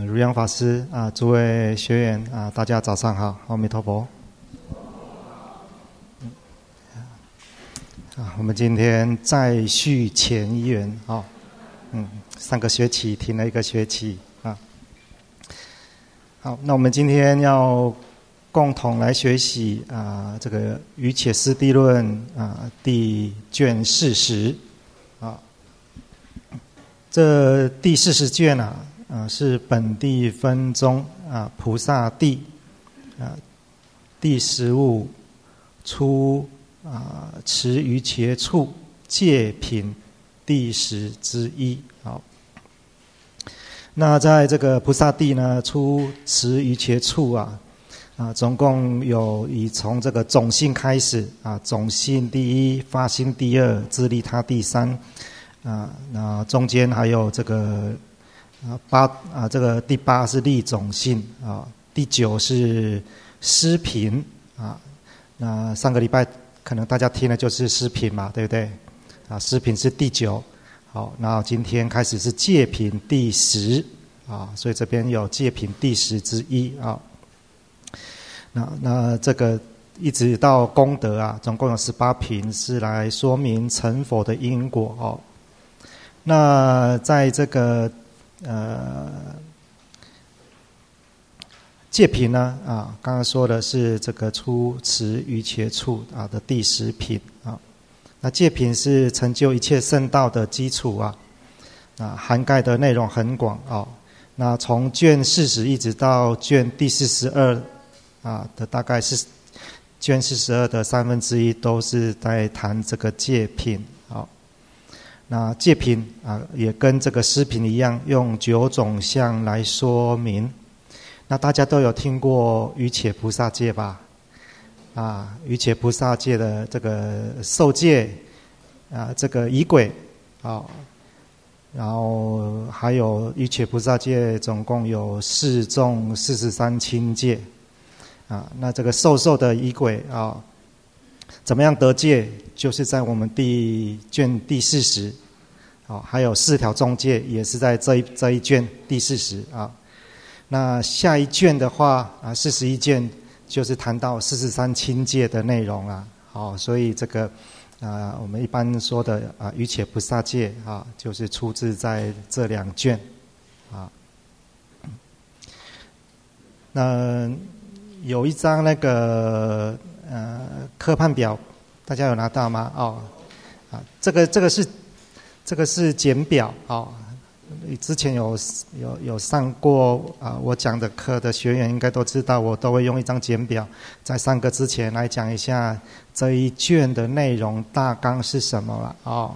如量法师诸位学员大家早上好，阿弥陀佛。我们今天再续前缘上个学期停了一个学期好，那我们今天要共同来学习这个《瑜伽师地论》第卷40这第40卷是本地分宗菩萨地第15出持瑜伽处戒品第10之一。好，那在这个菩萨地呢，出持瑜伽处总共以从这个种性开始种性第一，发心第二，自利他第3那中间还有这个这个第8是利种性第9是施品那上个礼拜可能大家听的就是施品嘛，对不对施品是第9。好，那今天开始是戒品第10所以这边有戒品第10之一那这个一直到功德总共有18品是来说明成佛的因果那在这个戒品呢刚刚说的是这个出持瑜伽处的第10品那戒品是成就一切圣道的基础涵盖的内容很广那从卷40一直到卷第42的大概是卷42的1/3都是在谈这个戒品那戒品也跟这个施品一样，用9种相来说明。那大家都有听过瑜伽菩萨戒吧？瑜伽菩萨戒的这个受戒这个仪轨然后还有瑜伽菩萨戒总共有4重43轻戒那这个受的仪轨怎么样得戒，就是在我们卷第40还有4条重戒也是在这一卷第40那下一卷的话41卷就是谈到43轻戒的内容所以这个我们一般说的瑜伽菩萨戒就是出自在这2卷那有一张那个科判表，大家有拿到吗？这个是简表之前有上过我讲的课的学员应该都知道，我都会用一张简表，在上课之前来讲一下这一卷的内容大纲是什么了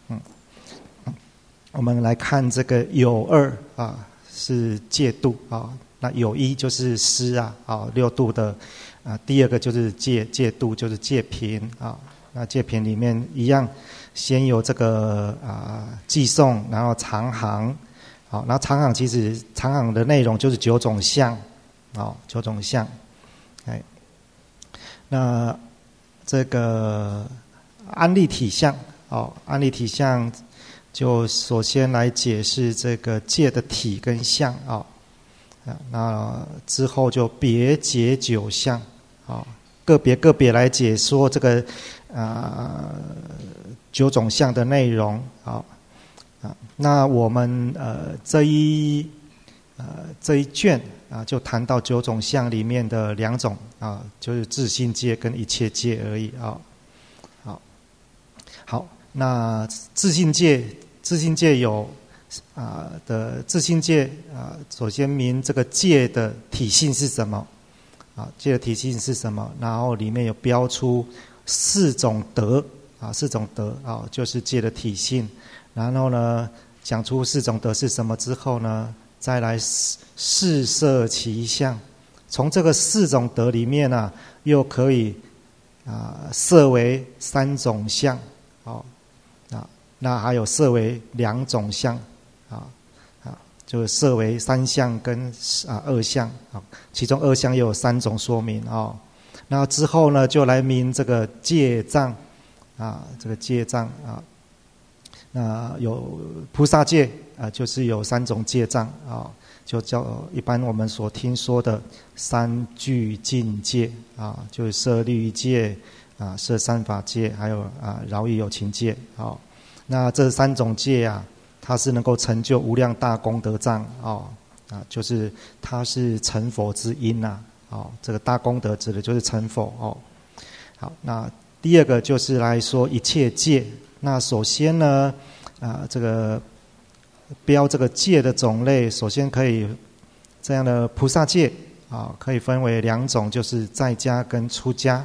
我们来看这个有2是戒度那有1就是施6度的第2个就是戒度，就是戒品那戒品里面一样，先有这个寄诵，然后长行然后长行的内容就是9种相9种相那这个安立体相安立体相就首先来解释这个戒的体跟相那之后就别解9相个别来解说这个9种相的内容那我们这一卷就谈到9种相里面的2种就是自性戒跟一切戒而已好，那自性戒有的自性戒首先明这个戒的体性是什么戒的体性是什么，然后里面有标出4种德4种德就是戒的体性，然后呢讲出4种德是什么之后呢，再来试摄其相，从这个4种德里面又可以摄为3种相那还有摄为2种相就摄为3相跟2相其中2相也有3种说明那之后呢就来明这个戒障这个戒障那有菩萨戒就是有3种戒障就叫一般我们所听说的三具境界啊，就是摄律界啊、摄三法界，还有饶益有情界。好，那这3种界啊，它是能够成就无量大功德藏就是它是成佛之因呐。这个大功德指的就是成佛哦。好，那第二个就是来说一切界。那首先呢，这个标这个界的种类，首先可以这样的菩萨界可以分为2种，就是在家跟出家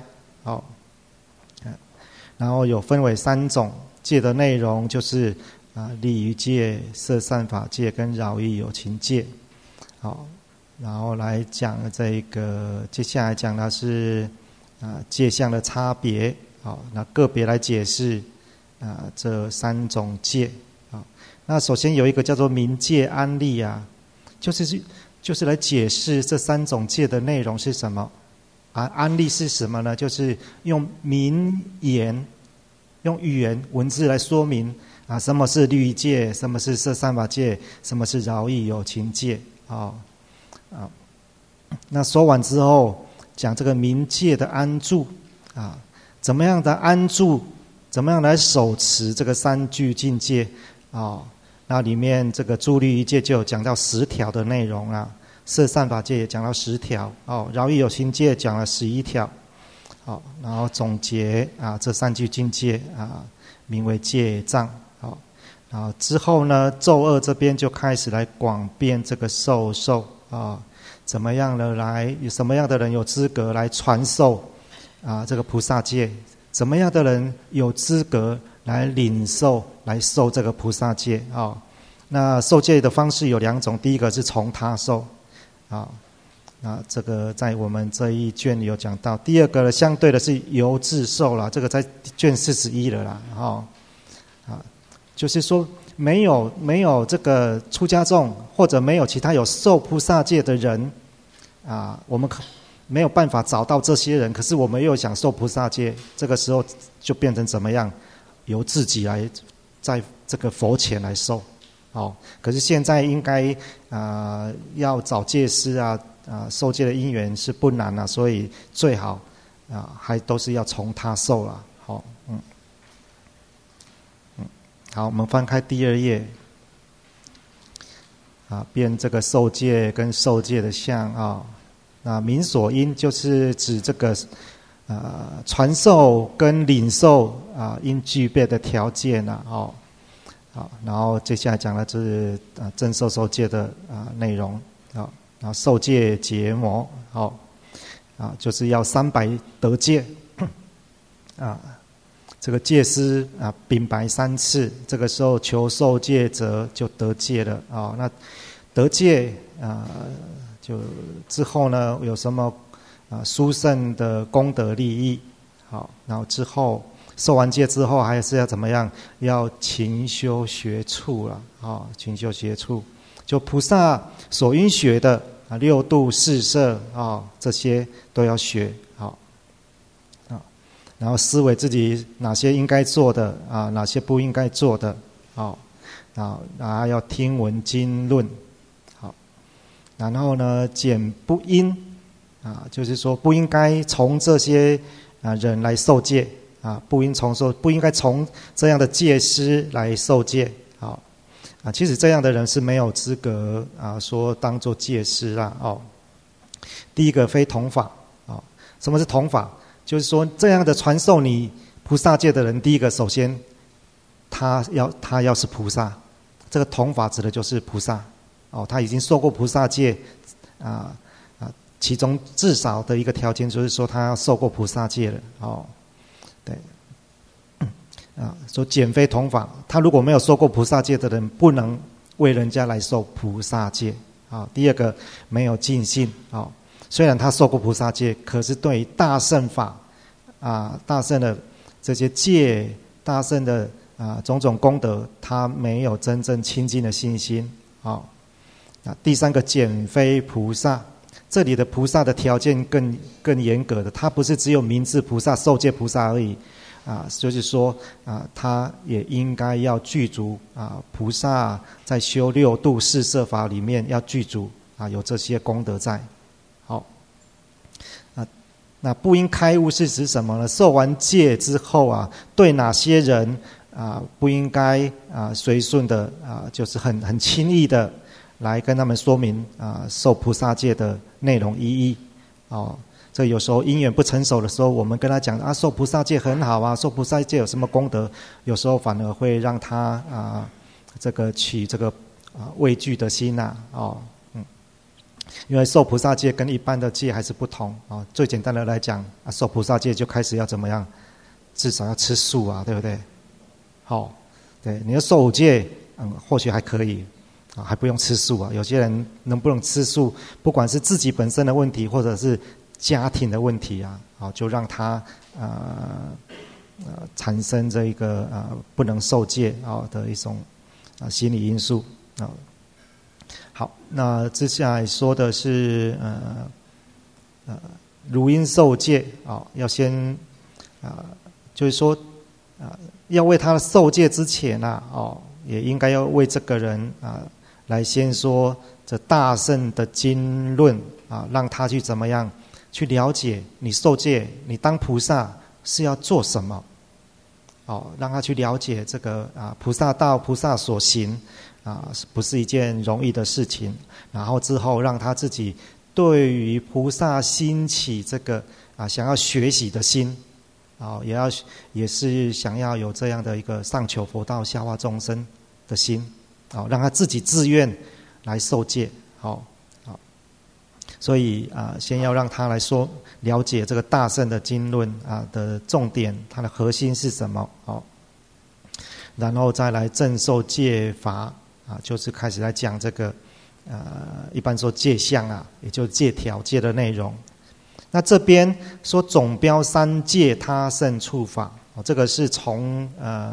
然后有分为3种戒的内容，就是利于戒、摄善法戒跟饶益有情戒。然后来讲这个，接下来讲的是戒相的差别。那个别来解释这3种戒。那首先有一个叫做明戒安立就是来解释这3种戒的内容是什么。安立是什么呢？就是用明言、用语言文字来说明什么是律戒，什么是摄善法戒，什么是饶益有情戒。那说完之后，讲这个明戒的安住怎么样的安住，怎么样来守持这个3具境界那里面这个住律仪戒就有讲到10条的内容摄善法戒也讲到10条饶益有情戒讲了11条然后总结这3具境界名为戒障然后之后呢，咒2这边就开始来广编这个授受怎么样的来，什么样的人有资格来传授这个菩萨戒，怎么样的人有资格来领受、来受这个菩萨戒那受戒的方式有2种，第一个是从他受这个在我们这一卷有讲到。第二个呢，相对的是由自受啦，这个在卷41了啦就是说没有这个出家众，或者没有其他有受菩萨戒的人我们没有办法找到这些人，可是我们又想受菩萨戒，这个时候就变成怎么样？由自己来在这个佛前来受可是现在应该要找戒师受戒的因缘是不难所以最好还都是要从他受啦。好，我们翻开第2页编这个受戒跟受戒的相那明所因就是指这个传授跟领受应具备的条件然后接下来讲的就是正受受戒的内容然后受戒结魔就是要300得戒这个戒师禀白3次，这个时候求受戒者就得戒了那得戒就之后呢有什么殊胜的功德利益然后之后受完戒之后还是要怎么样？要勤修学处了勤修学处，就菩萨所应学的6度4摄这些都要学然后思维自己哪些应该做的哪些不应该做的然后要听闻经论然后呢减不应就是说不应该从这些人来受戒不应该从这样的戒师来受戒其实这样的人是没有资格说当作戒师啦第一个非同法什么是同法？就是说这样的传授你菩萨戒的人，第一个首先他要是菩萨，这个同法指的就是菩萨他已经受过菩萨戒其中至少的一个条件就是说他要受过菩萨戒了对说减非同法，他如果没有受过菩萨戒的人，不能为人家来受菩萨戒第二个没有尽信虽然他受过菩萨戒，可是对于大乘法大乘的这些戒，大乘的种种功德，他没有真正亲近的信心第三个减非菩萨，这里的菩萨的条件更严格的，他不是只有名字菩萨、受戒菩萨而已就是说他也应该要具足菩萨在修六度四摄法里面要具足有这些功德在。好，那不应开悟是指什么呢？受完戒之后对哪些人不应该随顺的就是很轻易的来跟他们说明受菩萨戒的内容意义。这有时候因缘不成熟的时候，我们跟他讲受菩萨戒很好受菩萨戒有什么功德，有时候反而会让他这个起这个畏惧的心因为受菩萨戒跟一般的戒还是不同最简单的来讲受菩萨戒就开始要怎么样？至少要吃素对不对？对，你要受五戒或许还可以还不用吃素有些人能不能吃素，不管是自己本身的问题，或者是家庭的问题就让他产生这一个不能受戒的一种心理因素好，那接下来说的是如因受戒要先就是说要为他受戒之前也应该要为这个人来先说这大圣的经论让他去怎么样去了解你受戒，你当菩萨是要做什么让他去了解这个菩萨道菩萨所行不是一件容易的事情，然后之后让他自己对于菩萨兴起这个想要学习的心也是想要有这样的一个上求佛道下化众生的心让他自己自愿来受戒所以先要让他来说了解这个大圣的经论的重点，它的核心是什么然后再来正受戒法就是开始来讲这个一般说戒相也就是戒条戒的内容。那这边说总标三戒他胜处法这个是从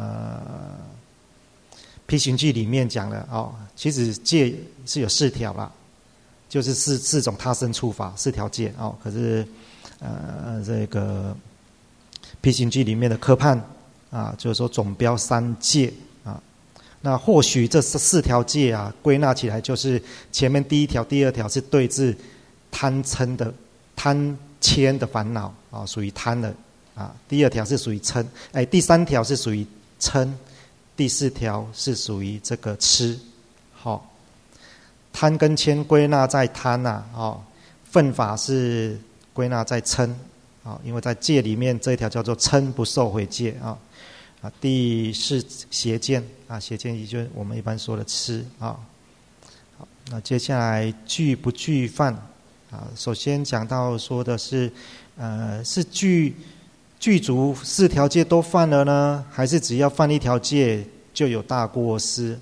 批行记里面讲的其实戒是有4条啦，就是四种他胜处法4条戒可是这个批行记里面的科判就是说总标3戒那或许这4条戒归纳起来就是前面第1条第2条是对治贪嗔的贪嗔的烦恼属于贪的第2条是属于嗔第3条是属于嗔，第4条是属于这个痴贪跟嗔归纳在贪分法是归纳在嗔因为在戒里面这一条叫做嗔不受毁戒第4邪见邪见也就是我们一般说的痴好，那接下来具不具犯首先讲到说的是是具足4条戒都犯了呢，还是只要犯1条戒就有大过失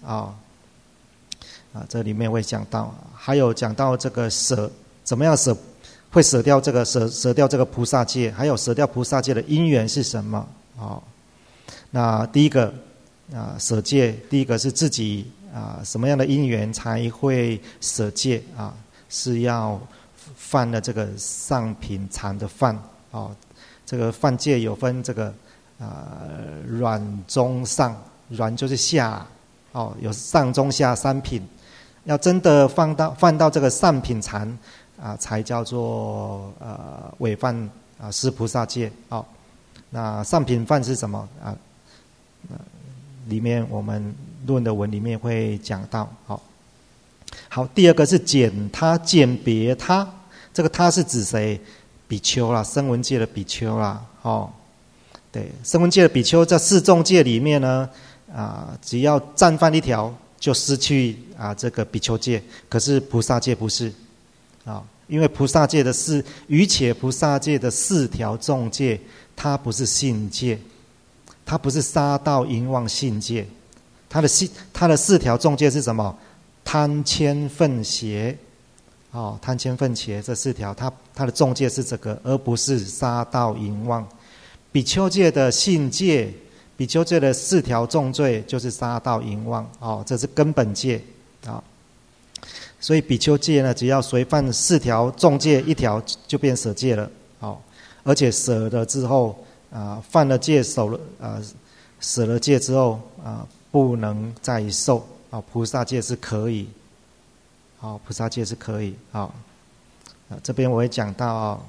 这里面会讲到，还有讲到这个怎么样会舍掉这个菩萨戒，还有舍掉菩萨戒的因缘是什么那第一个舍戒，第一个是自己什么样的因缘才会舍戒是要犯了这个上品禅的犯这个犯戒有分这个软中上，软就是下有上中下3品，要真的犯到这个上品禅才叫做违犯施菩萨戒那上品犯是什么里面我们论的文里面会讲到好，第2个是简他简别他，这个他是指谁？比丘啦，声闻界的比丘啦对，声闻界的比丘在4众戒里面呢只要暂犯1条就失去这个比丘戒，可是菩萨戒不是因为菩萨戒的余且菩萨戒的4条众戒它不是信戒，它不是杀盗淫妄信戒，它的4条众戒是什么？贪嗔忿邪贪嗔忿邪这4条它的众戒是这个，而不是杀盗淫妄。比丘戒的信戒，比丘戒的4条重罪就是杀盗淫妄这是根本戒所以比丘戒呢，只要随犯4条重戒1条就变舍戒了而且舍了之后犯了戒舍了戒之后不能再受菩萨戒是可以，菩萨戒是可以这边我会讲到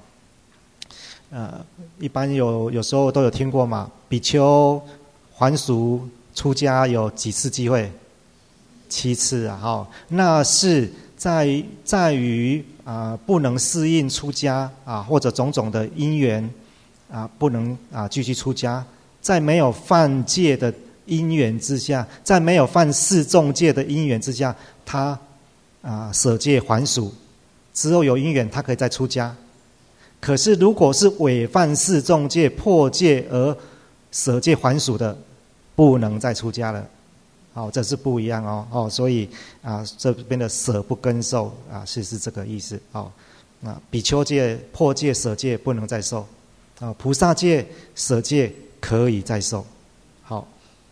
一般有时候都有听过嘛，比丘还俗出家有几次机会？7次那是在于不能适应出家或者种种的因缘不能继续出家，在没有犯戒的因缘之下，在没有犯四众戒的因缘之下，他舍戒还俗之后有因缘，他可以再出家。可是如果是违犯四众戒破戒而舍戒还俗的，不能再出家了。这是不一样所以这边的舍不更受是这个意思比丘戒破戒舍戒不能再受菩萨戒舍戒可以再受。好，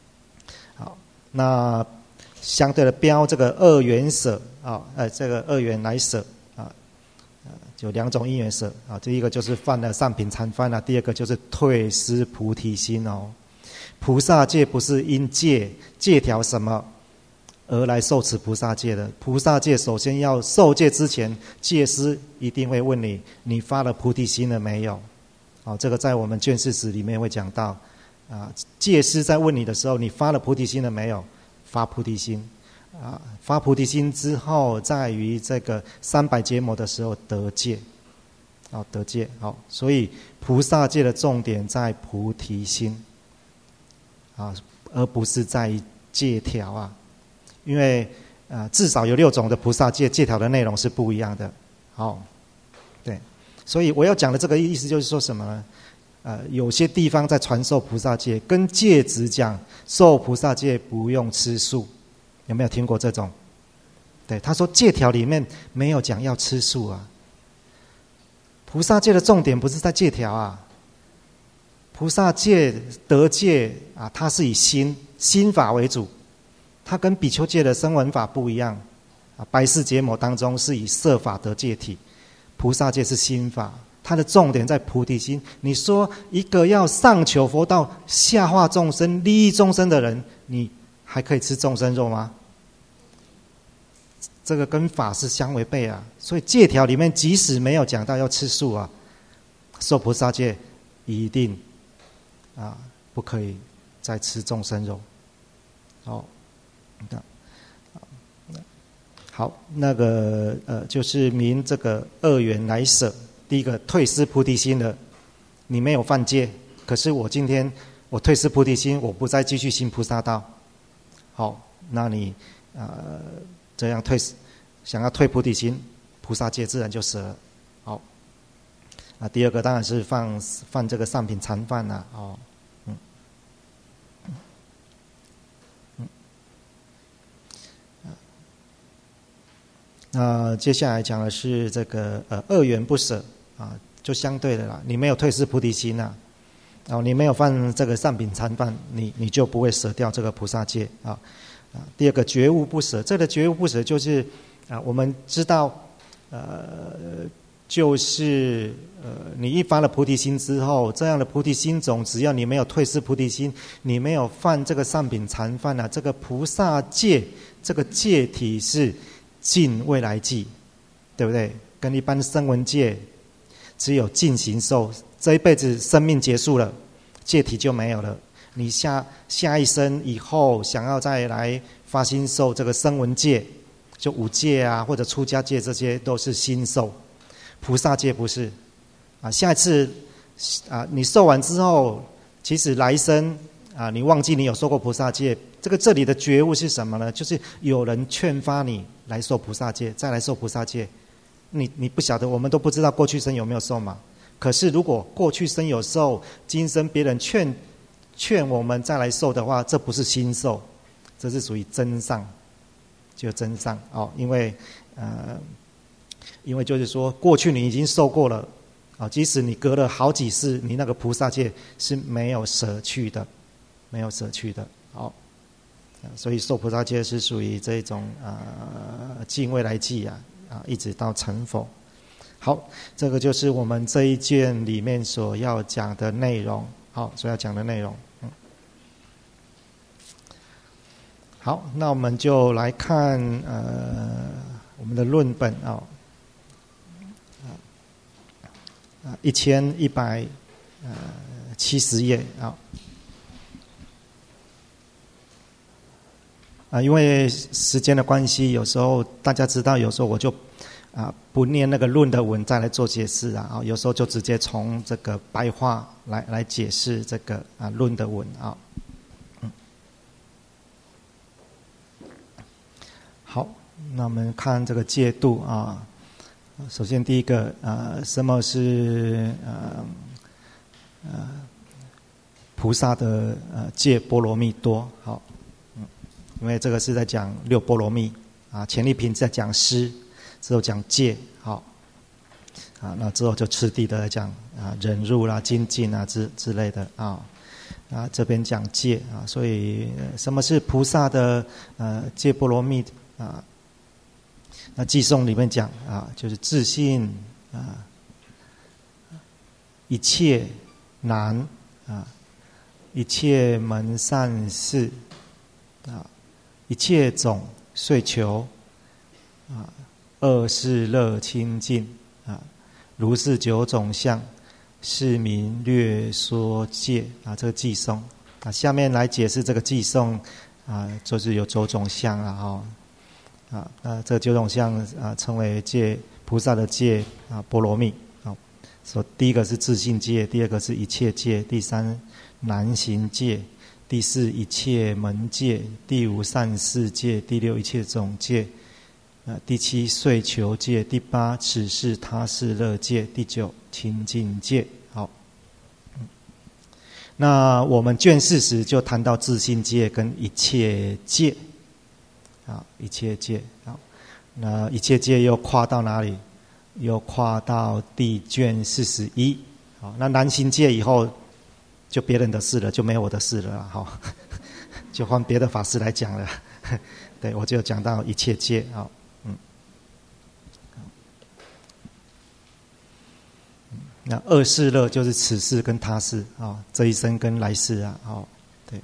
那相对的标这个2缘舍这个2缘来舍有2种因缘舍第一个就是犯了上品禅犯第二个就是退失菩提心菩萨戒不是因戒条什么而来受持菩萨戒的，菩萨戒首先要受戒之前，戒师一定会问你发了菩提心了没有？这个在我们卷四史里面会讲到戒师在问你的时候，你发了菩提心了没有？发菩提心发菩提心之后，在于这个300结魔的时候得戒得戒所以菩萨戒的重点在菩提心而不是在于戒条因为至少有6种的菩萨戒条的内容是不一样的对，所以我要讲的这个意思就是说什么呢？有些地方在传授菩萨戒，跟戒子讲受菩萨戒不用吃素，有没有听过这种？对，他说戒条里面没有讲要吃素菩萨戒的重点不是在戒条菩萨戒得戒它是以心法为主，它跟比丘戒的声闻法不一样白事结魔当中是以色法得戒体，菩萨戒是心法，它的重点在菩提心。你说一个要上求佛道下化众生利益众生的人，你还可以吃众生肉吗？这个跟法是相违背所以戒条里面即使没有讲到要吃素受菩萨戒一定不可以再吃众生肉好，那个就是明这个2缘来舍。第一个退失菩提心了，你没有犯戒，可是我今天我退失菩提心，我不再继续行菩萨道。好，那你这样想要退菩提心，菩萨戒自然就舍了。好，第二个当然是犯这个上品禅犯那接下来讲的是这个2缘不舍就相对的啦，你没有退失菩提心你没有犯这个上品禅犯，你就不会舍掉这个菩萨戒第二个觉悟不舍，这个觉悟不舍就是我们知道就是你一发了菩提心之后，这样的菩提心种只要你没有退失菩提心，你没有犯这个上品禅犯这个菩萨戒这个戒体是尽未来际，对不对？跟一般声闻戒只有尽形寿，这一辈子生命结束了，戒体就没有了。你下一生以后想要再来发心受这个声闻戒，就5戒或者出家戒，这些都是心受。菩萨戒不是下一次你受完之后，其实来生你忘记你有受过菩萨戒。这里的觉悟是什么呢？就是有人劝发你来受菩萨戒，再来受菩萨戒。你不晓得，我们都不知道过去生有没有受嘛。可是如果过去生有受，今生别人劝我们再来受的话，这不是心受，这是属于真上，就真上因为就是说过去你已经受过了即使你隔了好几世，你那个菩萨戒是没有舍去的，没有舍去的所以受菩萨戒是属于这种尽未来际一直到成佛。好，这个就是我们这一卷里面所要讲的内容好，所要讲的内容。好，那我们就来看我们的论本1170页因为时间的关系，有时候大家知道，有时候我就不念那个论的文再来做解释有时候就直接从这个白话来解释这个论的文好，那我们看这个戒度首先第一个什么是菩萨的戒波罗蜜多？好，因为这个是在讲六波罗蜜前一品在讲施，之后讲戒，好那之后就次第的来讲忍辱啦、精进之类的这边讲戒所以什么是菩萨的戒波罗蜜那偈颂里面讲就是自信一切难一切门善事一切种遂求恶事乐清净如是九种相，是名略说戒这个偈颂下面来解释这个偈颂就是有九种相这九种相称为戒菩萨的戒波罗蜜说第一个是自性戒，第二个是一切戒，第三难行戒，第四一切门戒，第五善事戒，第六一切种戒，第七遂求戒，第八此事他事乐戒，第九清净戒。好，那我们卷40就谈到自性戒跟一切戒一切戒那一切戒又跨到哪里？又跨到第卷41。好，那难行戒以后就别人的事了，就没有我的事了就换别的法师来讲了。对，我就讲到一切戒那恶事乐就是此世跟他世这一生跟来世对。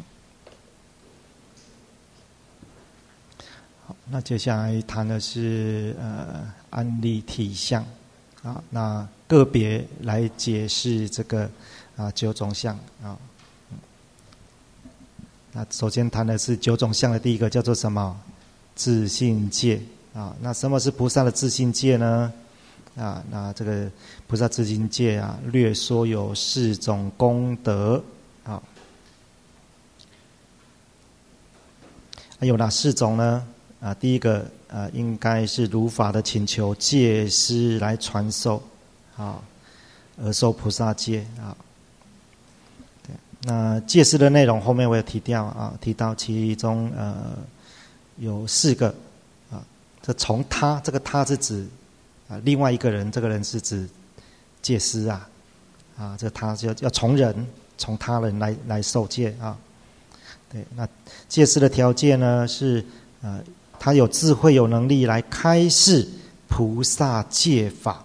好，那接下来谈的是安立体相那个别来解释这个九种相那首先谈的是九种相的第一个叫做什么？自性戒那什么是菩萨的自性戒呢？那这个菩萨自性戒略说有4种功德有哪4种呢？第一个应该是如法的请求戒师来传授而受菩萨戒对，那戒师的内容后面我也提到其中有4个这从他，这个他是指另外一个人，这个人是指戒师这他就要从他人来受戒对，那戒师的条件呢是他有智慧有能力来开示菩萨戒法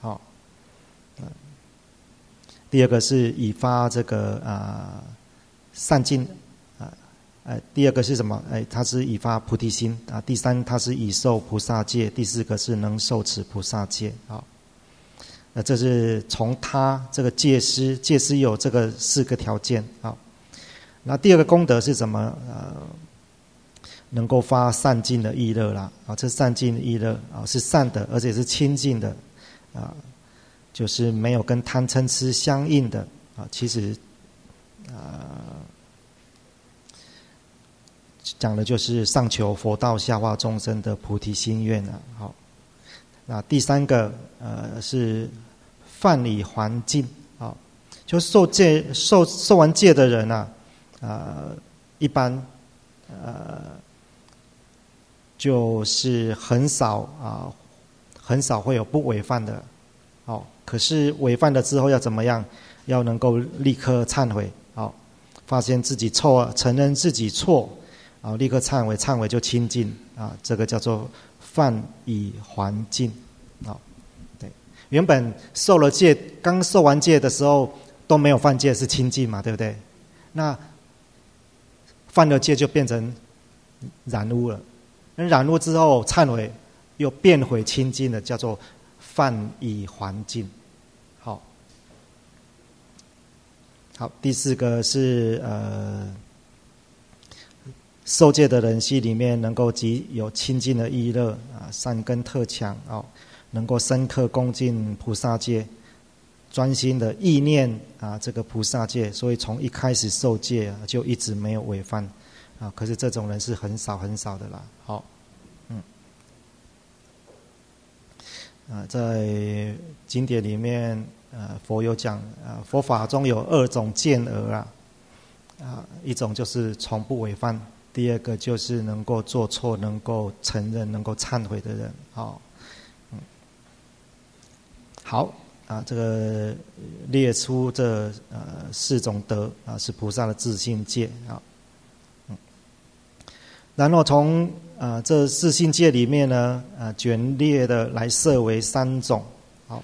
第二个是以发这个善尽第二个是什么？他是以发菩提心第三他是以受菩萨戒，第四个是能受持菩萨戒那这是从他这个戒师有这个4个条件那第二个功德是什么？能够发善尽的意乐啦这善尽的意乐是善的，而且是清净的就是没有跟贪嗔痴相应的其实讲的就是上求佛道下化众生的菩提心愿好，那第3个是犯以还净就受完戒的人一般就是很少会有不违犯的可是违犯了之后要怎么样？要能够立刻忏悔发现自己错，承认自己错立刻忏悔就清净这个叫做犯以还净对，原本受了戒，刚受完戒的时候都没有犯戒是清净嘛，对不对？那犯了戒就变成染污了，那染污之后忏悔又变回清净的，叫做犯以还净。好，第4个是受戒的人心里面能够极有清净的意乐善根特强能够深刻恭敬菩萨戒，专心的意念这个菩萨戒，所以从一开始受戒就一直没有违犯可是这种人是很少很少的啦。好，在经典里面佛有讲佛法中有2种见而一种就是从不违犯，第2个就是能够做错，能够承认，能够忏悔的人。好这个列出这4种德是菩萨的自性戒然后从这自性戒里面呢简略的来设为3种。好，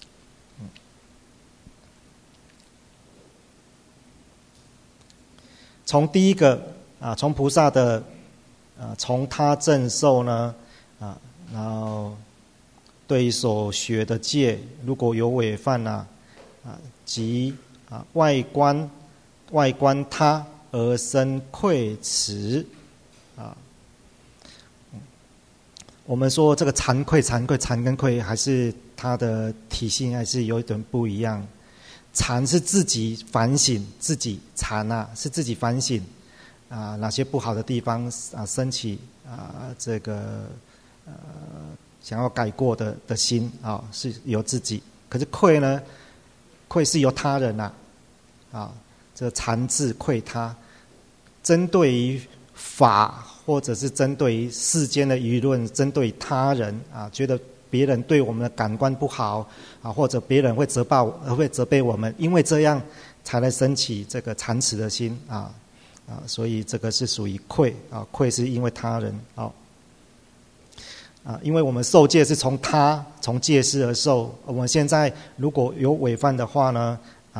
从第一个从菩萨的从他正受呢然后对所学的戒如果有违犯即外观他而生愧耻我们说这个惭愧跟愧还是它的体性还是有一点不一样。惭是自己反省，自己惭是自己反省哪些不好的地方升起这个想要改过的心是由自己。可是愧呢，愧是由他人这惭字愧他，针对于法或者是针对于世间的舆论，针对他人觉得别人对我们的感官不好或者别人会责备我们，因为这样才来升起这个惭耻的心所以这个是属于愧愧是因为他人因为我们受戒是从戒师而受，我们现在如果有违犯的话呢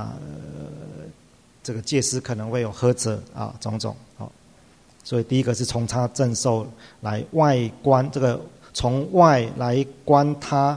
这个戒师可能会有呵责种种所以第一个是从他正受来外观，这个从外来观他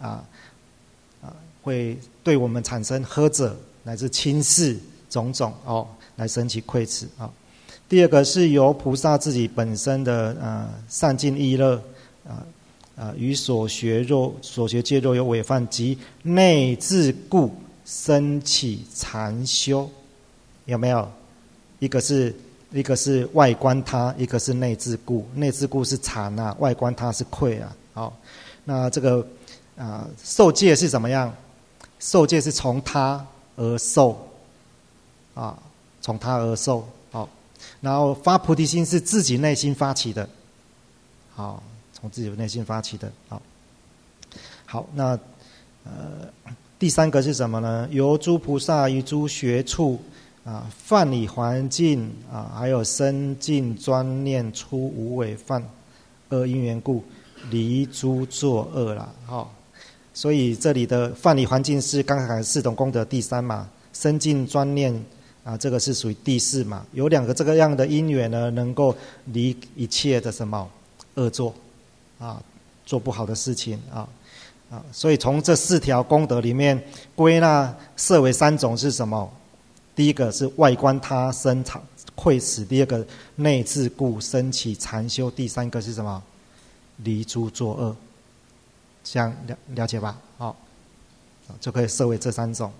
会对我们产生呵责乃至轻视种种来升起愧耻第二个是由菩萨自己本身的善尽意乐与所学戒若有违犯，即内自故升起禅修，有没有？一个是外观他，一个是内自故。内自故是惭外观他是愧那这个受戒是怎么样？受戒是从他而受从他而受然后发菩提心是自己内心发起的从自己的内心发起的好那第3个是什么呢？由诸菩萨于诸学处犯以还净还有深净专念出无违犯因缘故离诸作恶啦所以这里的犯以还净是刚才4种功德第3嘛，深净专念这个是属于第4嘛。有2个这个样的因缘呢，能够离一切的什么恶作做不好的事情所以从这4条功德里面归纳设为3种是什么？第一个是外观他生愧耻，第2个内自故升起禅修，第3个是什么？离诸作恶。这样了解吧？就可以设为这3种。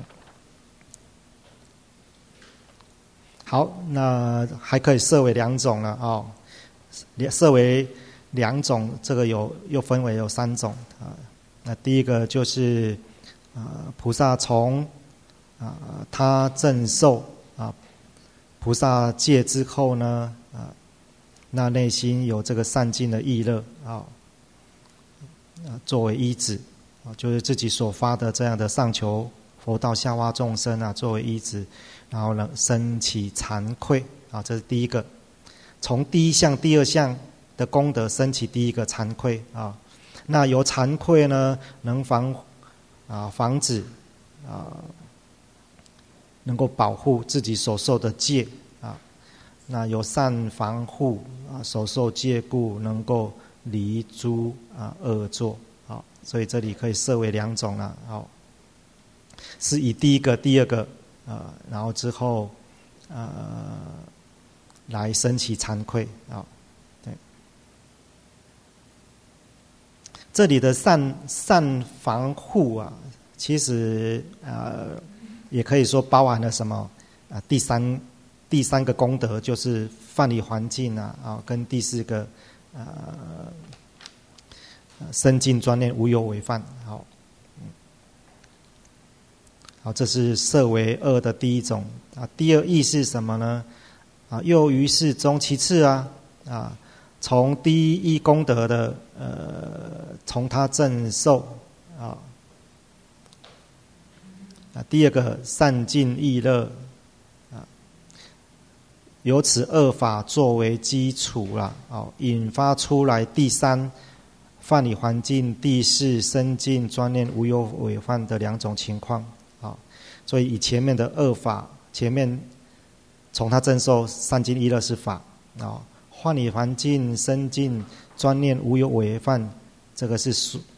好，那还可以设为2种了设为2种，这个又分为有3种那第一个就是菩萨从他正受菩萨戒之后呢那内心有这个善尽的意乐作为依止就是自己所发的这样的上求佛道下化众生作为依止，然后呢升起惭愧这是第一个。从第1项第2项的功德升起第一个惭愧那由惭愧呢能防止能够保护自己所受的戒啊。那有善防护啊，所受戒故能够离诸恶作。好，所以这里可以设为2种了。好，是以第一个、第二个然后之后来升起惭愧啊。对，这里的善防护啊，其实也可以说包含了什么第三个功德就是犯理环境跟第4个深尽专念无有违犯。好，这是设为2的第1种第二义是什么呢？又于是中，其次从第一功德的从他正受第2个善尽意乐由此2法作为基础引发出来第3犯理环境，第4深尽专念无有违犯的2种情况。所以以前面的2法，前面从他正受善尽意乐是法犯理环境深尽专念无有违犯，这个是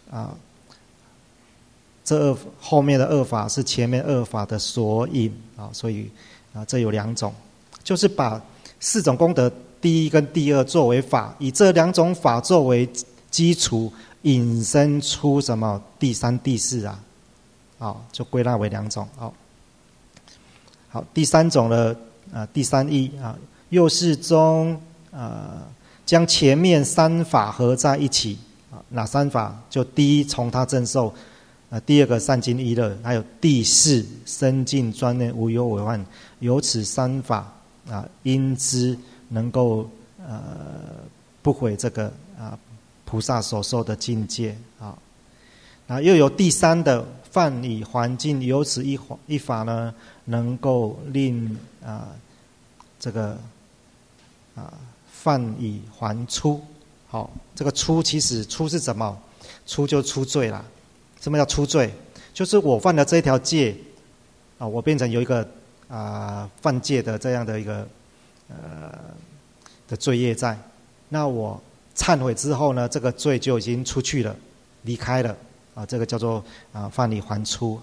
这后面的2法是前面2法的索引所以这有2种，就是把4种功德第1跟第2作为法，以这2种法作为基础，引申出什么第3、第4就归纳为2种。好，第3种的第3义又是中将前面3法合在一起哪3法？就第1从他正受第2个善尽意乐，还有第4深尽专念无有违犯，由此3法因之能够不毁这个菩萨所受的境界又有第3的犯理环境，由此一法呢，能够令这个犯理还出。好，这个出其实出是什么？出就出罪啦。什么叫出罪？就是我犯了这条戒我变成有一个犯戒的这样的一个的罪业在，那我忏悔之后呢，这个罪就已经出去了，离开了这个叫做犯理还出。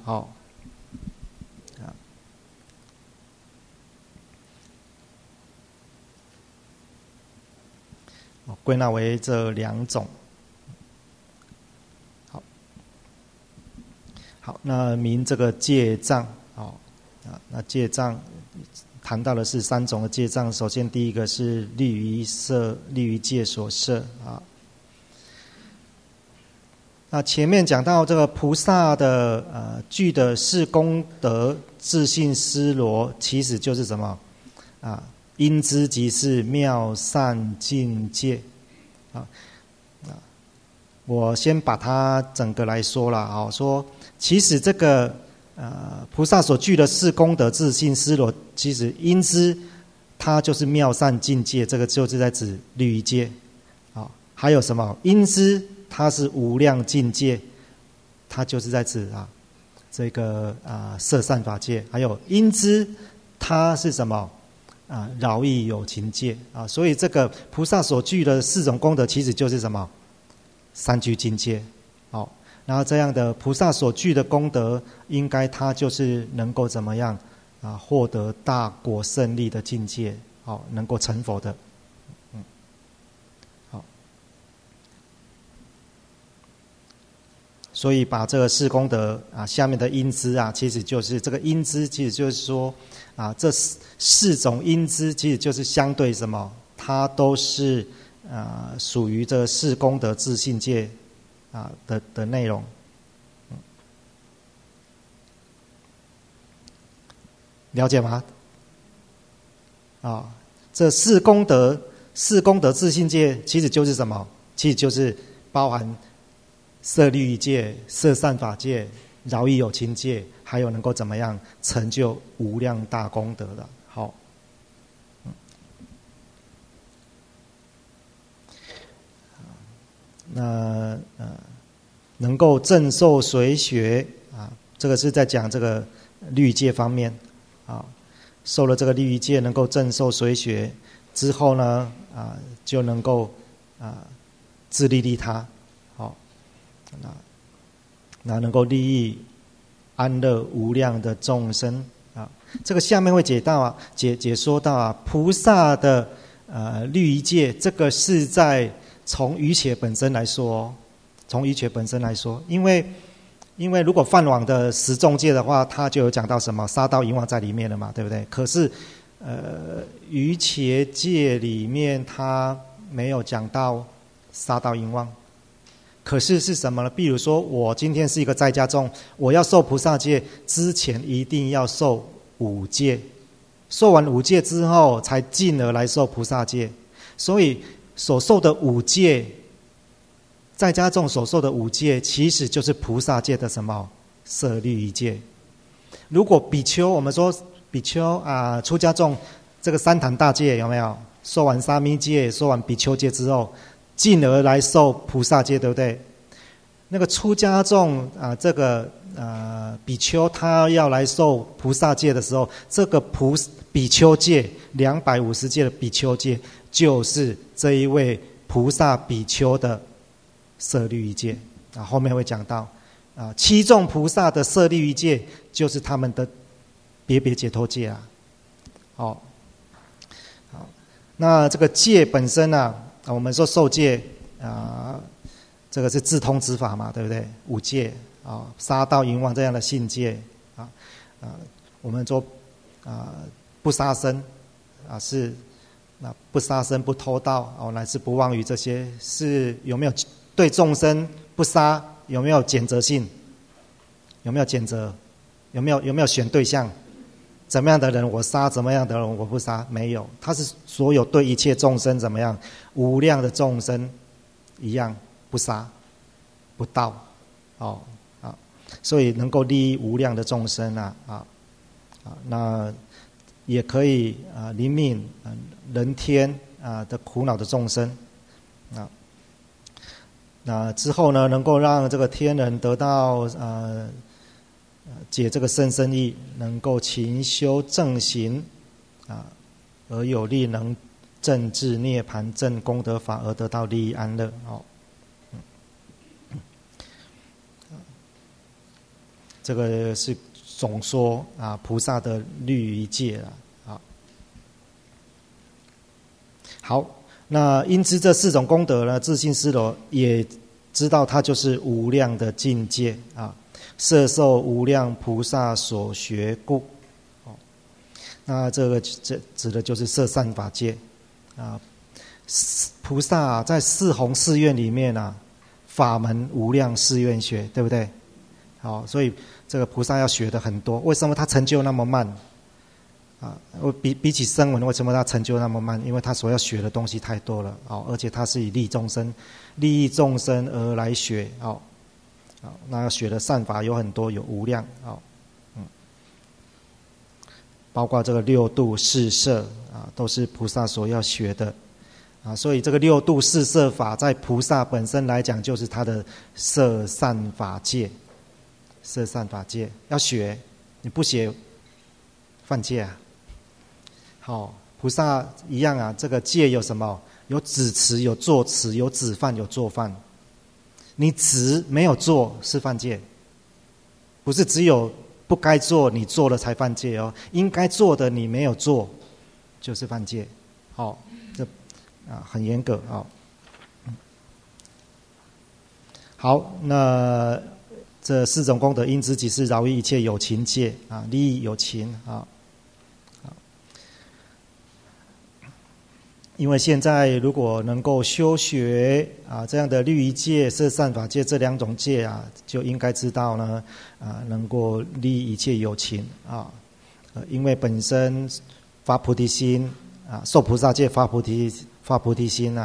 归纳为这2种。好，那明这个戒障那戒障谈到的是3种的戒障。首先第一个是利于戒所摄那前面讲到这个菩萨的具的4功德自信思罗，其实就是什么因之即是妙善境界我先把它整个来说了说其实这个菩萨所具的4功德自信思罗，其实因之它就是妙善境界，这个就是在指律仪戒还有什么因之它是无量境界，它就是在指这个摄善法界，还有因之它是什么饶益有情界所以这个菩萨所具的4种功德其实就是什么3具境界然后这样的菩萨所具的功德，应该他就是能够怎么样获得大果胜利的境界能够成佛的好，所以把这个4功德下面的因之其实就是这个因之，其实就是说这4种因之其实就是相对什么，它都是属于这4功德自信界的内容了解吗？这4功德自信界其实就是什么？其实就是包含摄律仪戒、摄善法界、饶益有情界，还有能够怎么样成就无量大功德的。好，那能够正受随学这个是在讲这个律仪戒方面啊，受了这个利欲戒，能够正受随学之后呢，就能够自利利他，好，那能够利益安乐无量的众生啊。这个下面会解说到菩萨的律仪戒，这个是在从瑜伽本身来说，因为如果梵网的十众戒的话，它就有讲到什么杀盗淫妄在里面了嘛，对不对？可是瑜伽戒里面它没有讲到杀盗淫妄。可是是什么呢？比如说我今天是一个在家众，我要受菩萨戒之前一定要受五戒，受完五戒之后才进而来受菩萨戒。所以所受的五戒，在家众所受的五戒其实就是菩萨戒的什么舍利一戒。如果比丘，我们说比丘出家众这个三坛大戒有没有受完沙弥戒，受完比丘戒之后进而来受菩萨戒，对不对？那个出家众这个比丘他要来受菩萨戒的时候，这个比丘戒250戒的比丘戒就是这一位菩萨比丘的舍利一戒后面会讲到七众菩萨的舍利一戒就是他们的别解脱戒好，那这个戒本身我们说受戒这个是自通之法嘛，对不对？五戒杀盗淫妄这样的性戒我们说不杀生是不杀生不偷盗乃至不妄语，这些是有没有对众生不杀？有没有拣择性？有没有拣择？有没有选对象？怎么样的人我杀，怎么样的人我不杀？没有，他是所有对一切众生怎么样，无量的众生一样不杀不盗所以能够利益无量的众生那也可以怜悯人天的苦恼的众生那之后呢，能够让这个天人得到解这个甚深义，能够勤修正行而有力能正智涅槃正功德法，而得到利益安乐这个是总说菩萨的律仪戒好，那因知这4种功德呢，自信思罗也知道它就是无量的境界摄受无量菩萨所学故那这个指的就是摄善法界菩萨在四弘誓愿里面法门无量誓愿学，对不对？好，所以这个菩萨要学的很多。为什么他成就那么慢比起声闻，为什么他成就那么慢？因为他所要学的东西太多了而且他是以利益众生而来学那要学的善法有很多，有无量包括这个六度四摄都是菩萨所要学的所以这个六度四摄法在菩萨本身来讲就是他的摄善法界。摄善法界要学，你不学犯戒好，菩萨一样这个戒有什么？有止持，有坐持，有止犯，有坐犯。你止没有做是犯戒，不是只有不该做你做了才犯戒应该做的你没有做就是犯戒这很严格好，那这4种功德因之即是饶益一切有情界利益有情因为现在如果能够修学这样的律仪戒、摄善法戒这2种戒就应该知道呢能够利益一切有情因为本身发菩提心受菩萨戒发菩提心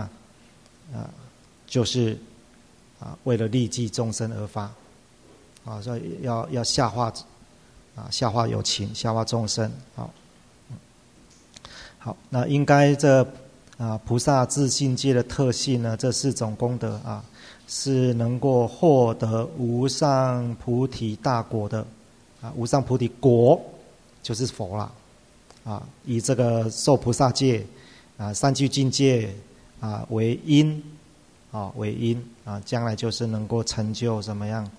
就是为了利济众生而发所以要下化有情，下化众生好，那应该这菩萨自信界的特性呢，这4种功德是能够获得无上菩提大果的无上菩提果就是佛啦，啊，以这个受菩萨戒啊三具境界啊为因，啊为因啊，将来就是能够成就怎么样，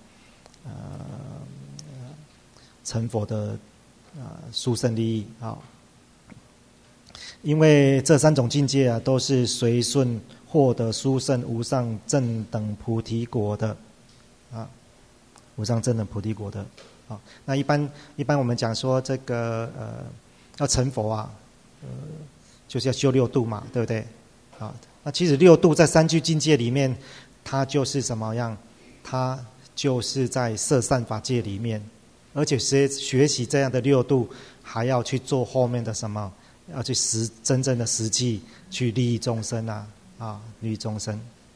成佛的殊胜利益啊。因为这三种境界啊，都是随顺获得殊胜无上正等菩提果的啊，无上正等菩提果的啊。那一般我们讲说这个要成佛啊，就是要修六度嘛，对不对？啊，那其实六度在三具境界里面，它就是什么样？它就是在摄善法界里面，而且学习这样的六度，还要去做后面的什么？要去真正的实际去利益众生啊，利益众生，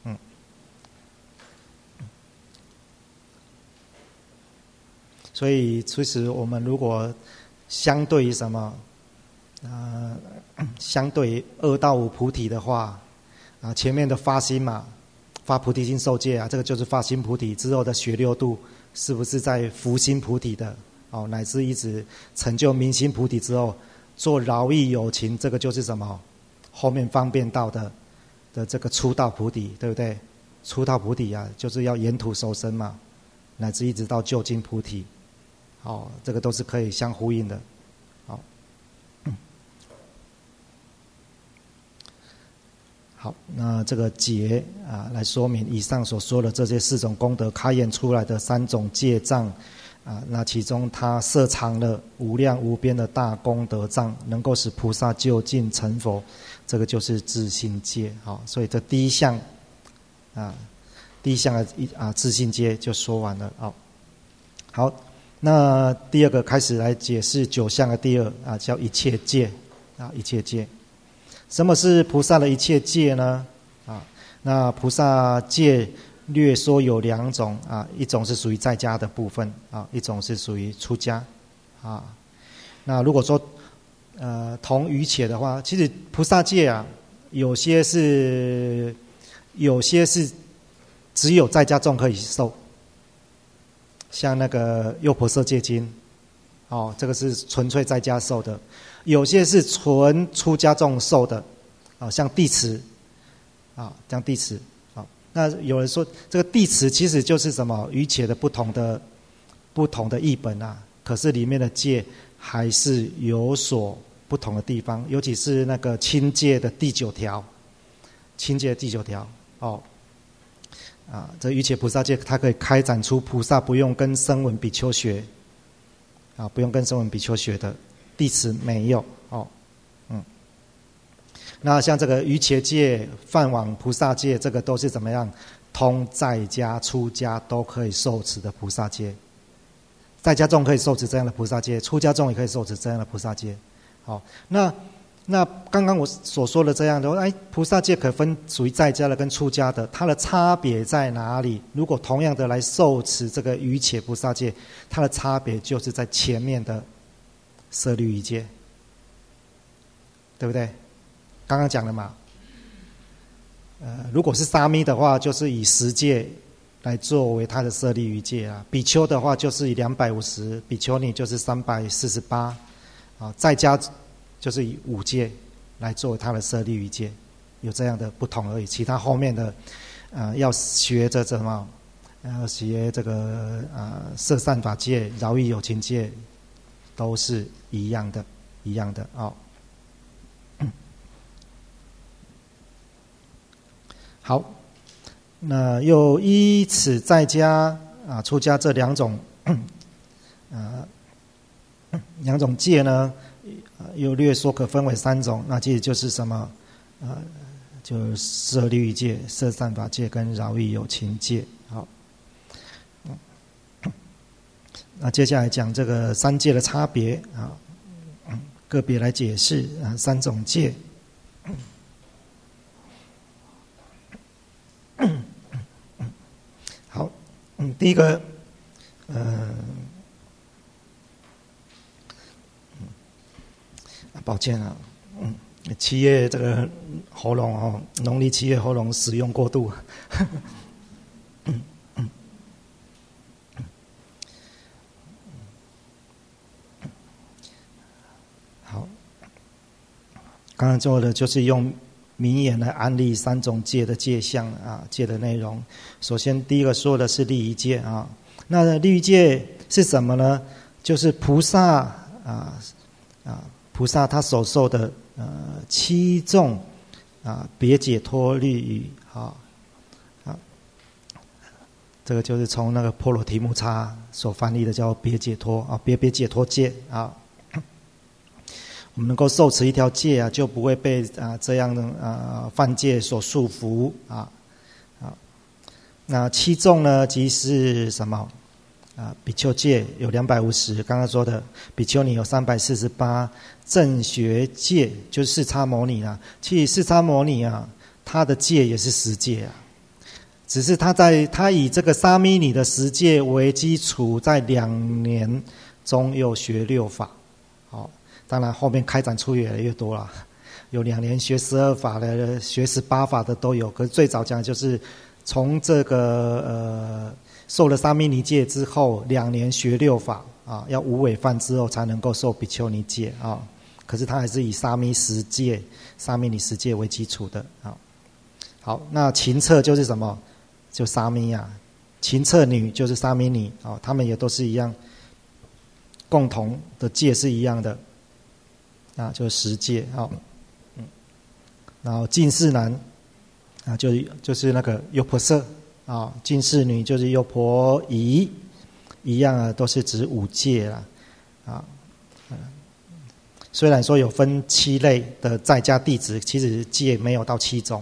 所以其实我们如果相对于什么，相对于2到5菩提的话，啊，前面的发心嘛，发菩提心受戒啊，这个就是发心菩提之后的学六度，是不是在福心菩提的？哦，乃至一直成就明心菩提之后。做饶益有情，这个就是什么？后面方便道的这个出道菩提，对不对？出道菩提啊，就是要沿途受生嘛，乃至一直到究竟菩提，哦，这个都是可以相呼应的，好，好，那这个解啊，来说明以上所说的这些4种功德开演出来的3种戒障。啊，那其中它设藏了无量无边的大功德藏，能够使菩萨究竟成佛，这个就是自信戒。好，所以这第一项，第一项的自信戒就说完了。好，那第二个开始来解释9项的第2叫一切戒啊，一切戒。什么是菩萨的一切戒呢？啊，那菩萨戒。略说有2种啊，一种是属于在家的部分啊，一种是属于出家啊。那如果说同于且的话，其实菩萨戒啊，有些是只有在家众可以受，像那个优婆塞戒经，哦，这个是纯粹在家受的；有些是纯出家众受的，啊，像地持，啊，像地持。那有人说，这个地持其实就是什么于且的不同的译本啊，可是里面的戒还是有所不同的地方，尤其是那个清戒的第9条，清戒的第9条哦，这于且菩萨戒它可以开展出菩萨不用跟声闻比丘学，啊，不用跟声闻比丘学的，地持没有哦。那像这个于且戒、梵网菩萨戒，这个都是怎么样？通在家、出家都可以受持的菩萨戒。在家众可以受持这样的菩萨戒，出家众也可以受持这样的菩萨戒。好，那刚刚我所说的这样的，菩萨戒可分属于在家的跟出家的，它的差别在哪里？如果同样的来受持这个于且菩萨戒，它的差别就是在前面的舍利于戒，对不对？刚刚讲了嘛，如果是沙弥的话，就是以10戒来作为他的舍利于戒啊；比丘的话，就是以250；比丘尼就是348，啊，在家就是以5戒来作为他的舍利于戒，有这样的不同而已。其他后面的，要学着什么？要学这个摄善法戒、饶益有情戒，都是一样的哦。好，那又依此在家出家这2种2种戒呢，又略说可分为3种，那其实就是什么？就舍利于戒、摄善法戒跟饶益有情戒。好，那接下来讲这个3戒的差别啊，个别来解释3种戒。好，第一个，抱歉啊，7月这个喉咙哦，农历7月喉咙使用过度。 刚刚做的就是用名言来安立3种戒的戒相啊，戒的内容。首先第一个说的是利益戒啊，那利益戒是什么呢？就是菩萨菩萨他所受的7种别解脱律语这个就是从那个波罗提木叉所翻译的叫别解脱别解脱戒我们能够受持一条戒就不会被这样的犯戒所束缚那7众呢，即是什么比丘戒有250，刚刚说的比丘尼有348，正学戒就是四叉摩尼其实四叉摩尼他的戒也是10戒只是他以这个沙弥尼的10戒为基础，在2年中又学6法当然后面开展出越来越多了，有2年学12法的，学18法的都有。可是最早讲的就是从这个受了沙弥尼戒之后2年学6法要无违犯之后才能够受比丘尼戒可是他还是以沙弥尼10戒为基础的好，那秦策就是什么？就沙弥秦策女就是沙弥尼他们也都是一样，共同的戒是一样的就是10戒然后近士男就是那个优婆塞近士女就是优婆夷一样都是指5戒虽然说有分7类的在家弟子，其实戒没有到7种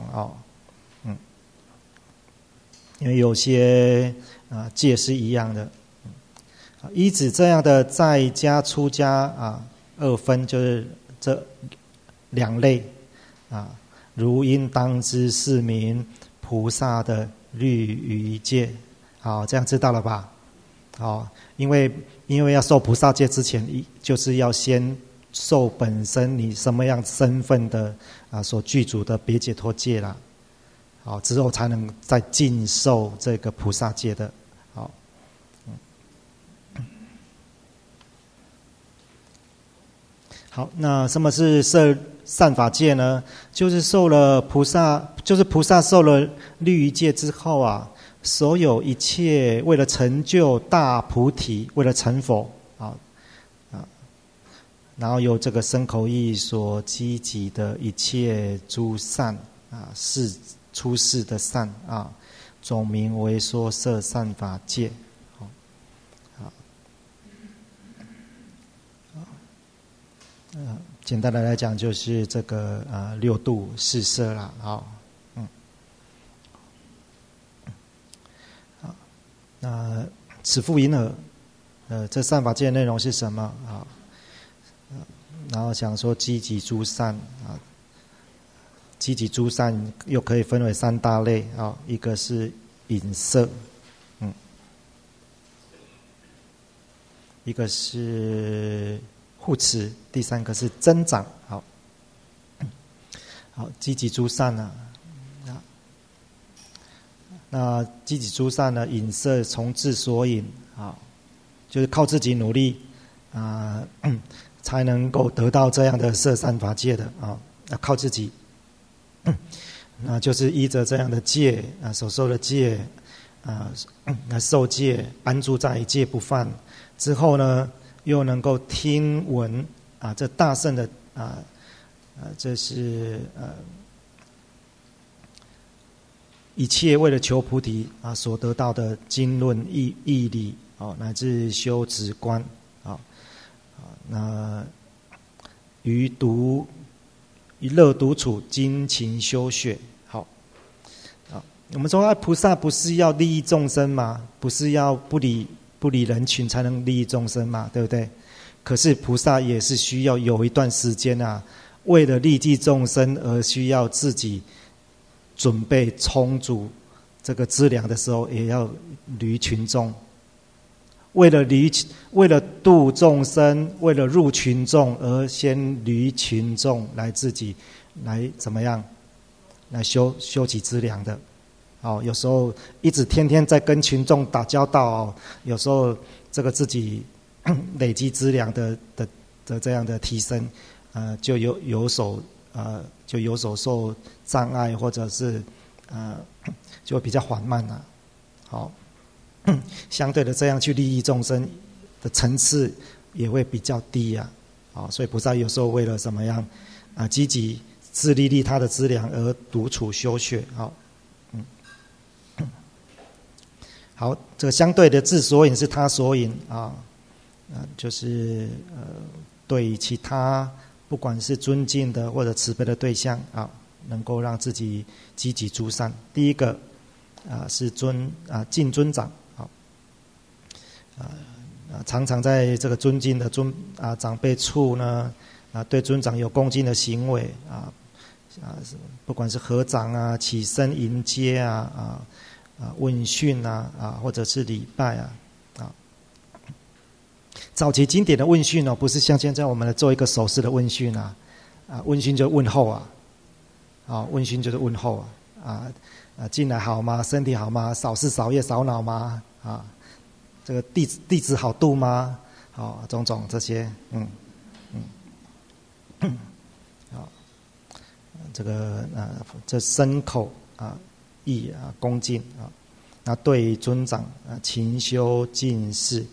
因为有些戒是一样的依止这样的在家出家2分，就是这2类如应当知是名菩萨的律仪戒这样知道了吧因为要受菩萨戒之前就是要先受本身你什么样身份的所具足的别解脱戒啦之后才能再尽受这个菩萨戒的好，那什么是善法戒呢？就是菩萨受了律仪戒之后所有一切为了成就大菩提，为了成佛然后有这个身口意所积集的一切诸善是出世的善总名为说摄善法戒简单的来讲就是这个6度4摄啦那此复云何这善法戒的内容是什么然后想说积集诸善积集诸善又可以分为3大类一个是引摄一个是护持，第3个是增长好，积集诸善那积集诸善呢，引摄从自所引就是靠自己努力才能够得到这样的摄善法戒的要靠自己那就是依着这样的戒所受的戒来受戒，安住在一戒不犯之后呢，又能够听闻这大圣的这是一切为了求菩提所得到的经论义理乃至修止观那于乐独处精勤修学我们说菩萨不是要利益众生吗？不是要不理人群才能利益众生嘛，对不对？可是菩萨也是需要有一段时间为了利济众生而需要自己准备充足这个资粮的时候，也要离群众。为了度众生，为了入群众而先离群众，来自己来怎么样来修己资粮的。有时候一直天天在跟群众打交道有时候这个自己累积资粮的这样的提升就有所就有所受障碍，或者是就比较缓慢了。好，相对的这样去利益众生的层次也会比较低啊。好，所以菩萨有时候为了怎么样积极自利利他的资粮而独处修学。好，好，这个相对的自所引是他所引就是对其他不管是尊敬的或者慈悲的对象能够让自己积极诸善。第一个是敬尊长。好，常常在这个尊敬的长辈处呢对尊长有恭敬的行为不管是合掌起身迎接问讯或者是礼拜早期经典的问讯不是像现在我们做一个手势的问讯问讯就问候问讯就是问候进来好吗？身体好吗？少事少业少恼吗？这个弟子好度吗？种种这些这个这身口意恭敬那对尊长勤修尽事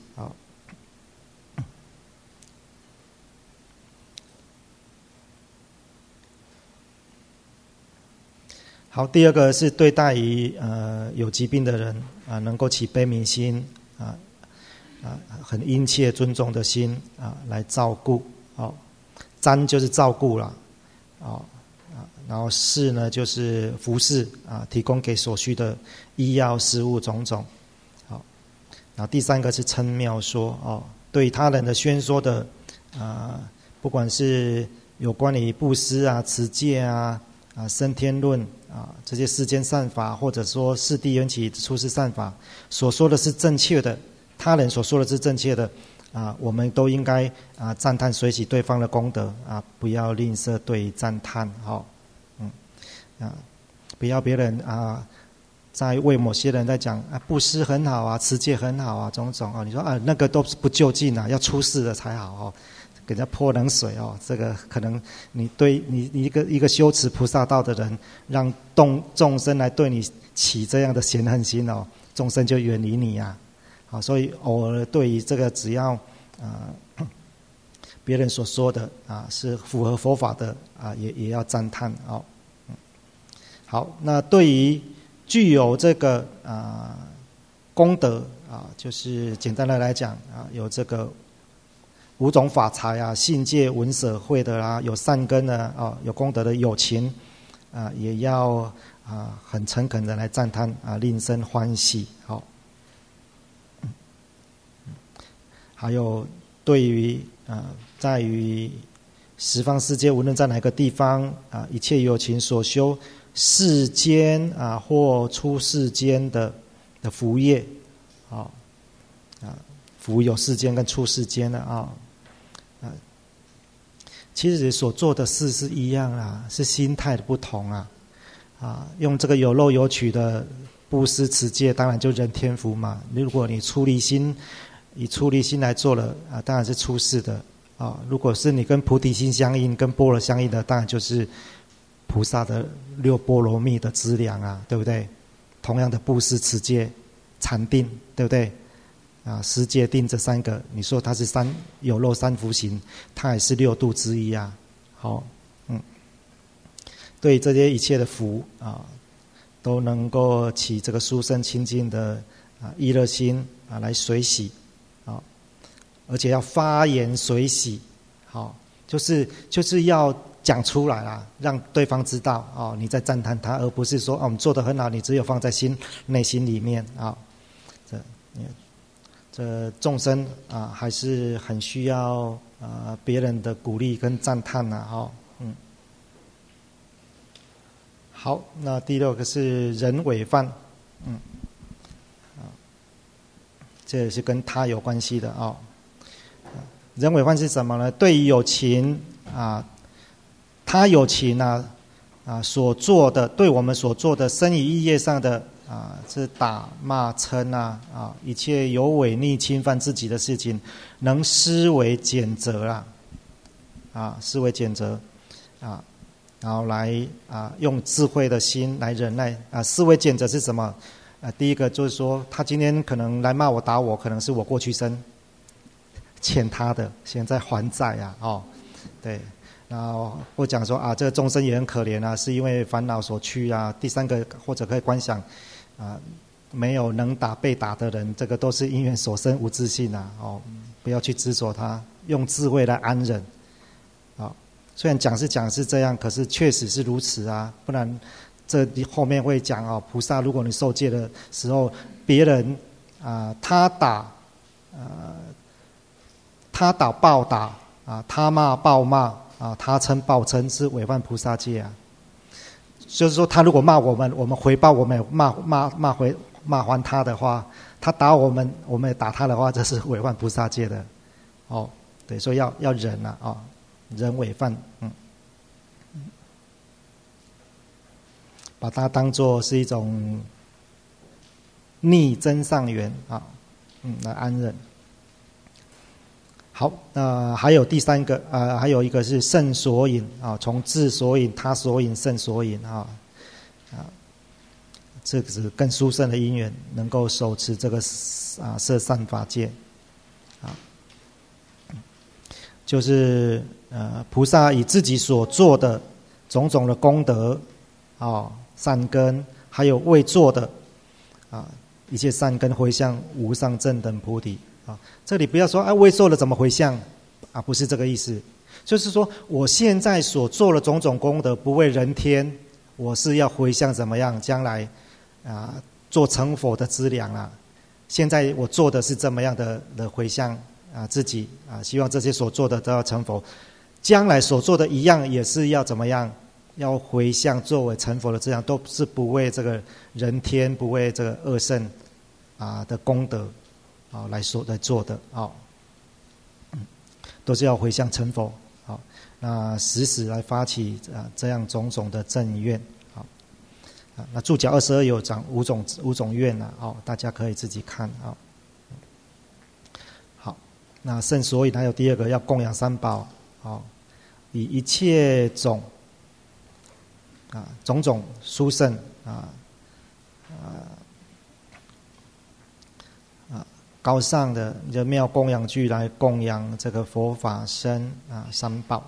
好，第二个是对待于有疾病的人能够起悲悯心很殷切尊重的心来照顾瞻就是照顾了然后事呢就是服侍提供给所需的医药食物种种好，然后第三个是称妙说对他人的宣说的不管是有关于布施持戒升天论这些世间善法，或者说四谛缘起出世善法所说的是正确的，他人所说的是正确的我们都应该赞叹随喜对方的功德不要吝啬对赞叹不要别人在为某些人在讲布施很好持戒很好种种你说那个都不就近要出世的才好给人家泼冷水这个可能你对你一个修持菩萨道的人，让众生来对你起这样的嫌恨心众生就远离你所以偶尔对于这个只要别人所说的是符合佛法的也要赞叹好，那对于具有这个功德就是简单的来讲有这个五种法财信戒闻舍慧的有善根的有功德的有情也要很诚恳的来赞叹令生欢喜好。还有对于在于十方世界无论在哪个地方一切有情所修世间或出世间的福业福有世间跟出世间的其实所做的事是一样是心态的不同用这个有漏有取的布施持戒当然就人天福嘛，如果你以出离心来做了当然是出世的如果是你跟菩提心相应跟般若相应的当然就是菩萨的六波罗蜜的资粮对不对？同样的布施持戒禅定对不对十戒定这三个你说它是有漏三福行，它也是六度之一好对这些一切的福都能够起这个殊胜清净的意乐心来随喜而且要发言随喜就是要讲出来啦，让对方知道你在赞叹他，而不是说我们做得很好，你只有放在内心里面这众生还是很需要别人的鼓励跟赞叹好，那第六个是人违犯这也是跟他有关系的人违犯是什么呢？对于有情他有情所做的对我们所做的身语意业上的是打骂称一切有违逆侵犯自己的事情能施为减责施为减责然后来用智慧的心来忍耐四位见者是什么？第一个就是说，他今天可能来骂我打我，可能是我过去生欠他的，现在还债对。然后或讲说这个众生也很可怜是因为烦恼所趋第三个或者可以观想没有能打被打的人，这个都是因缘所生无自性不要去执着它，用智慧来安忍虽然讲是这样，可是确实是如此不然这后面会讲菩萨如果你受戒的时候，别人他打报打他骂报骂他嗔报嗔，是违犯菩萨戒就是说他如果骂我们，我们回报我们骂还他的话，他打我们，我们也打他的话，这是违犯菩萨戒的对，所以要忍忍违犯把它当作是一种逆增上缘来安忍。好，还有第三个还有一个是胜所引从自所引、他所引、胜所引这个是更殊胜的因缘，能够手持这个摄善法界就是菩萨以自己所做的种种的功德善根，还有未做的一切善根回向无上正等菩提这里不要说未做了怎么回向不是这个意思，就是说我现在所做的种种功德不为人天，我是要回向怎么样将来做成佛的资粮现在我做的是这么样的回向自己希望这些所做的都要成佛，将来所做的一样也是要怎么样，要回向作为成佛的资粮，都是不为这个人天，不为这个恶圣的功德来做的都是要回向成佛那时来发起这样种种的正愿那注脚22有讲五种愿大家可以自己看好，那胜所引还有第二个要供养三宝以一切种种殊胜高尚的人妙供养具来供养这个佛法僧三宝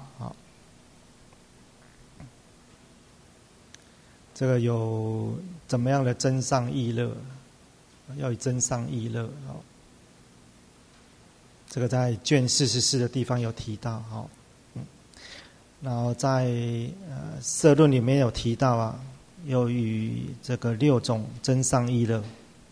这个有怎么样的增上益乐，要以增上益乐这个在卷44的地方有提到然后在摄论里面有提到有与这个6种增上益乐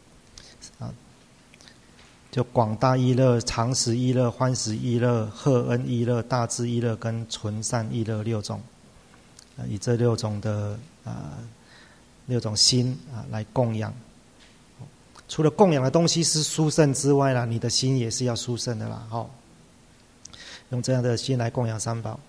就广大益乐、常时益乐、欢喜益乐、贺恩益乐、大智益乐跟纯善益乐6种以这6种的6种心来供养除了供养的东西是殊胜之外你的心也是要殊胜的用这样的心来供养三宝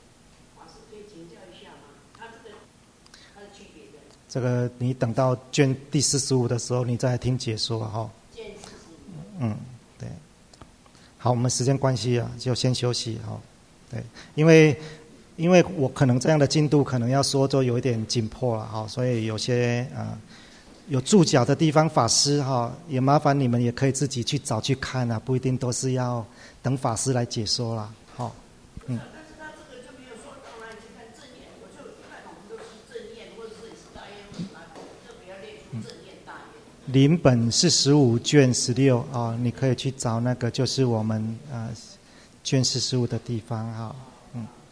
这个你等到卷第45的时候你再来听解说对，好，我们时间关系就先休息对，因为我可能这样的进度可能要说就有一点紧迫了所以有些有注脚的地方法师也麻烦你们也可以自己去找去看不一定都是要等法师来解说啦但是他这个就没有说到哪里去看正念，我就看我们都是正念或者是大愿特别要列出正念大愿临本45卷16你可以去找那个就是我们卷45的地方